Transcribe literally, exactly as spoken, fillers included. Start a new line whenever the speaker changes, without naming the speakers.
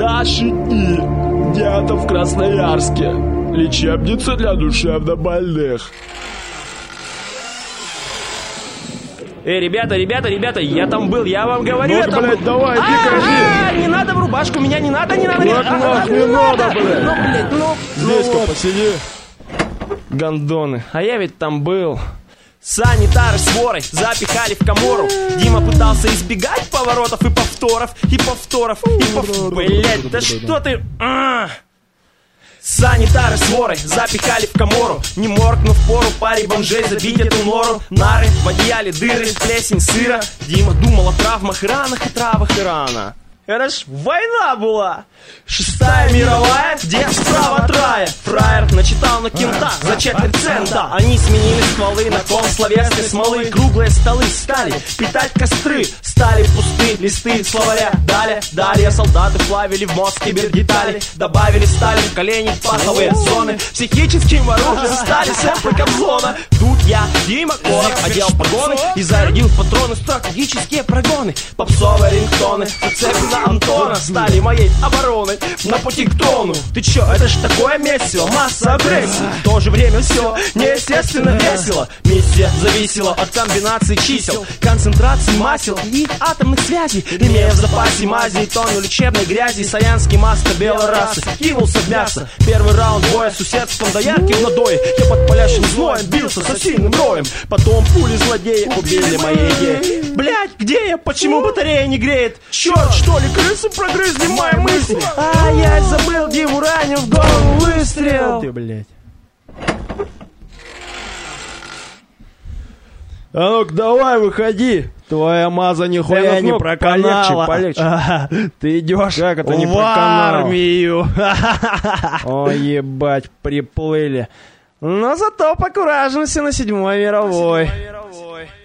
Наши дни. Где-то в Красноярске. Лечебница для душевнобольных.
Эй, ребята, ребята, ребята, я там был, я вам говорю,
Ну,
я там
блядь,
был.
давай,
А-а-а, не надо в рубашку, меня не надо, не надо, не
Вот
надо.
нах, не надо, блядь.
Ну, блядь, ну,
Здесь-ка
ну вот.
посиди.
Гандоны, а я ведь там был. Санитары с ворой запихали в камору. Дима пытался избегать поворотов и повторов, и повторов, и повторов. Блять, да что ты... А! Санитары с ворой запихали в камору. Не моркнув пору паре бомжей забить эту нору. Нары, в одеяле дыры, плесень сыра. Дима думал о травмах и ранах, и травах и рана. Это ж война была. Шестая мировая, где справа от рая. Фраер начитал на кента за четверть цента. Они сменили стволы на кон словесной смолы. Круглые столы стали питать костры. Стали пустые листы словаря. Далее, далее солдаты плавили в мозг кибердетали. Добавили стали в колени в паховые зоны. Психическим оружием стали сэмплы Кобзона. Тут я, Дима Коров, одел погоны и зарядил в патроны стратегические прогоны. Попсовые рингтоны, зацепили на Антона, стали моей обороной на пути к трону. Ты чё, это ж такое месиво, масса агрессии. В то же время все неестественно весело. Миссия зависела от комбинации чисел, концентрации масел и их атомных связей. Имея в запасе мази и тонну лечебной грязи, саянский маска белой расы кинулся в мясо. Первый раунд боя с уседством до ярких надоев. Я под палящим зноем бился с осиным роем. Потом пули злодеи убили мои идеи. Блять, где я? Почему батарея не греет? Черт, что ли, крысы прогрызли мои мысли? А я забыл, Диму ранил в голову выстрел.
Ты, блядь. А ну-ка, давай, выходи. Твоя маза нихуя не проканала.
Полегче, полегче.
А, ты идешь
как это не
в
проканала?
армию. О, ебать, приплыли. Но зато покуражимся на седьмой мировой.